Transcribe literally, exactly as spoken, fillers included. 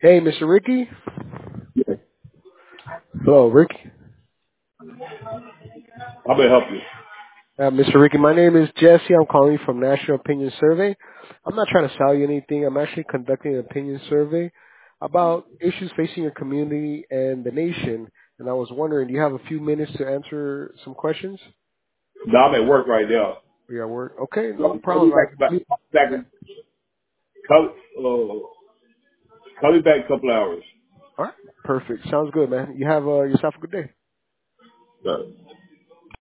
Hey, Mister Ricky. Yeah. Hello, Ricky. How may I help you? Uh, Mister Ricky, my name is Jesse. I'm calling you from National Opinion Survey. I'm not trying to sell you anything. I'm actually conducting an opinion survey about issues facing your community and the nation. And I was wondering, do you have a few minutes to answer some questions? No, I'm at work right now. Are you at work? Okay, no Call call me problem. I back, back, complete. back call, uh, call me back a couple hours. All right, perfect. Sounds good, man. You have uh, yourself a good day. Right.